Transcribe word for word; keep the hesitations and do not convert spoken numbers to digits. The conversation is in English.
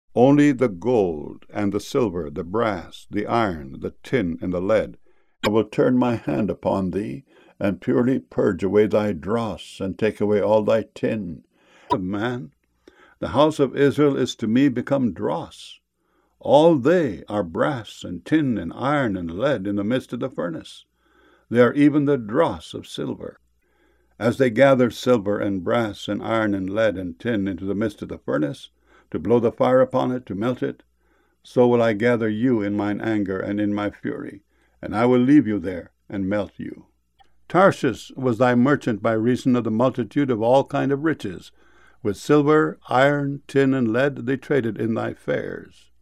Only the gold and the silver, the brass, the iron, the tin, and the lead, I will turn my hand upon thee, and purely purge away thy dross, and take away all thy tin. Of man, the house of Israel is to me become dross. All they are brass and tin and iron and lead in the midst of the furnace. They are even the dross of silver. As they gather silver and brass and iron and lead and tin into the midst of the furnace, to blow the fire upon it, to melt it, so will I gather you in mine anger and in my fury, and I will leave you there and melt you. Tarshish was thy merchant by reason of the multitude of all kind of riches. With silver, iron, tin, and lead they traded in thy fairs.